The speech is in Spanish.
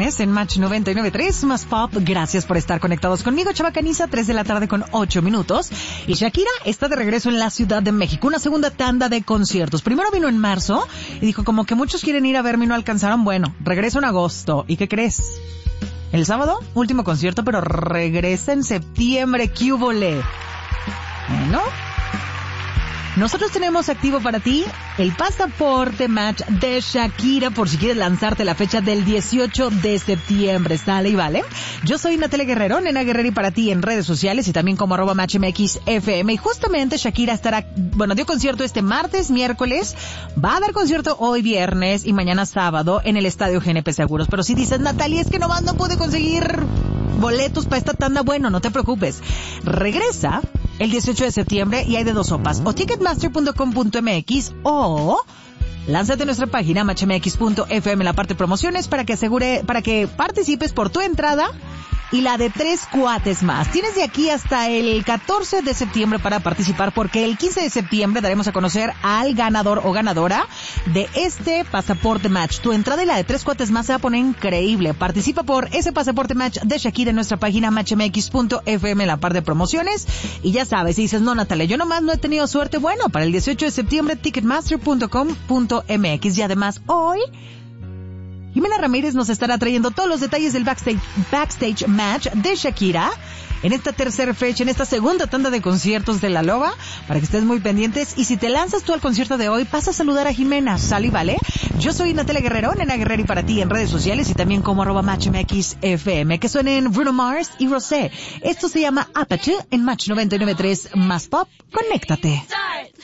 viernes en Match 99.3 más Pop. Gracias por estar conectados conmigo. Chava Caniza, 3 de la tarde con 8 minutos. Y Shakira está de regreso en la Ciudad de México. Una segunda tanda de conciertos. Primero vino en marzo y dijo como que muchos quieren ir a verme y no alcanzaron. Bueno, regreso en agosto. ¿Y qué crees? El sábado, último concierto, pero regresa en septiembre. ¡Qué húbole! Bueno, nosotros tenemos activo para ti el pasaporte Match de Shakira por si quieres lanzarte la fecha del 18 de septiembre. ¿Sale y vale? Yo soy Natalia Guerrero, Nena Guerrero, y para ti en redes sociales y también como @MatchMXFM. Y justamente Shakira estará, dio concierto este martes, miércoles, va a dar concierto hoy viernes y mañana sábado en el Estadio GNP Seguros. Pero si dices, Natalia, es que nomás no pude conseguir boletos para esta tanda, bueno, no te preocupes. Regresa el 18 de septiembre y hay de dos sopas, o ticketmaster.com.mx o lánzate a nuestra página matchmx.fm en la parte promociones para que participes por tu entrada y la de 3 cuates más. Tienes de aquí hasta el 14 de septiembre para participar, porque el 15 de septiembre daremos a conocer al ganador o ganadora de este pasaporte Match. Tu entrada y la de 3 cuates más se va a poner increíble. Participa por ese pasaporte Match de Shakira en nuestra página matchmx.fm en la parte de promociones. Y ya sabes, si dices, no, Natalia, yo nomás no he tenido suerte, bueno, para el 18 de septiembre, ticketmaster.com.mx. Y además, hoy Jimena Ramírez nos estará trayendo todos los detalles del backstage match de Shakira en esta tercera fecha, en esta segunda tanda de conciertos de La Loba, para que estés muy pendientes. Y si te lanzas tú al concierto de hoy, pasa a saludar a Jimena, ¿sale y vale? Yo soy Natalia Guerrero, Nena Guerrero, y para ti en redes sociales y también como @MatchMXFM. Que suenen Bruno Mars y Rosé. Esto se llama Apache en Match 99.3 más Pop. Conéctate.